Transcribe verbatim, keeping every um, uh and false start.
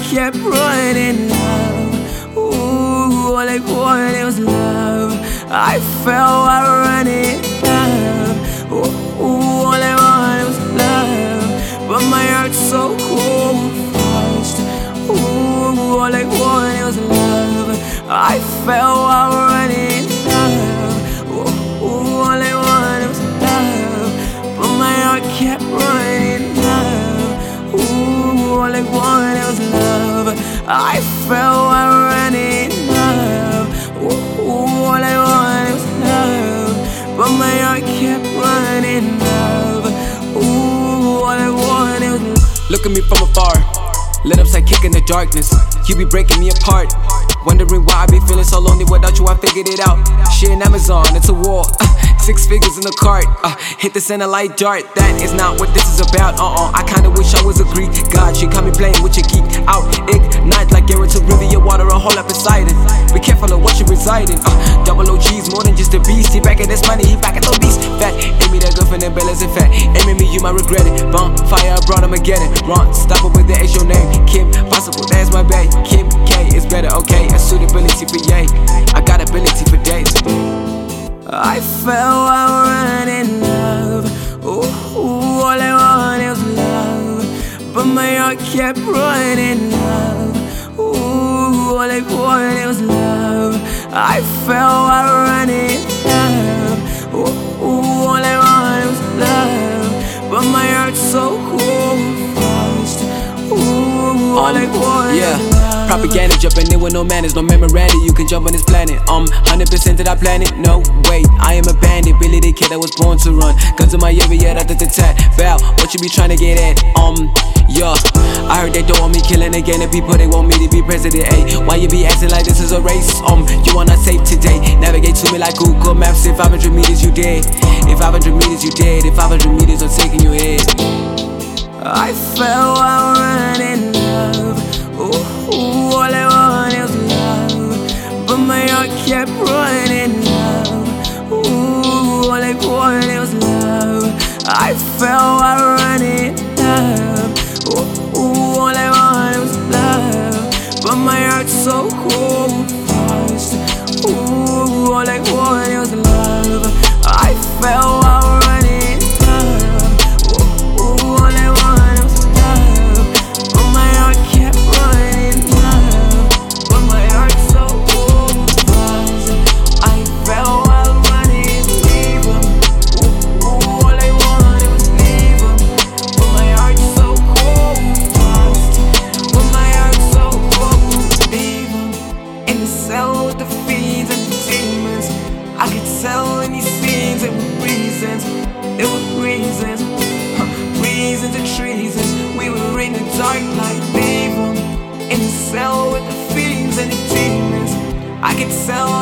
kept running love. Ooh, all I wanted was love. I felt I running love. Ooh, all I wanted was love. But my heart's so cold fast. Ooh, all I wanted was love. I felt I running love. Ooh, all I wanted was love. But my heart kept running love. Ooh, all I wanted was love. I felt I running love. Ooh, all I wanted was love. But my heart kept running love. Ooh, all I wanted was love. Look at me from afar, lit up like kicking the darkness. You be breaking me apart, wondering why I be feeling so lonely without you. I figured it out. Shit in Amazon, it's a war. Uh, six figures in the cart. Uh, hit the center like dart. That is not what this is about. Uh-uh. I kinda wish I was a Greek god. She caught me playing with your geek out. Ignite like Garrett to river your water, a hole up inside it. Be careful of what you're residing. Uh, double O G's more than just a beast. He back at this money, he back at the beast. Fat, aim me that good for them bellas and fat. Aiming me, you might regret it. Bonfire abroad, I'ma get it. Wrong, stop it with the H, your name. Kim Possible, that's my bag. Kim K is better, okay. A suitability for yay. I got ability for days. I felt I running love. Ooh, all I wanted was love. But my heart kept running love. Ooh, all I wanted was love. I felt I running love. Ooh, all I wanted was love. But my heart's so cold fast. Ooh, all I wanted yeah. was love. Propaganda jumping in with no manners, no memoranda. You can jump on this planet. Um, one hundred percent to that planet. No, wait, I am a bandit. Billy the kid that was born to run. Guns in my area, da da da tat. Bow, what you be trying to get at? Um, yeah. I heard they don't want me killing again. The people they want me to be president. Ayy, why you be acting like this is a race? Um, you wanna save today? Navigate to me like Google Maps. If five hundred meters you dead. If five hundred meters you dead. If five hundred meters I'm taking your head. I felt I running love. Ooh, all I wanted was love. But my heart kept running love. Ooh, all I wanted was love. I felt I running love. Ooh, all I wanted was love. But my heart's so cold fast. Ooh, all I wanted was love. I felt I running love. Ooh, all I wanted was love. But my heart kept running love. But my heart's so cold fast. I felt I running leave him. Ooh, all I wanted was leave him. But my heart's so cold fast. But my heart's so cold. Leave him in the cell with the fiends and the demons. I could tell in these scenes it were reasons. It were reasons. Huh, reasons and treasons. We were in the dark like leave him in the cell with the fiends and the demons. I could tell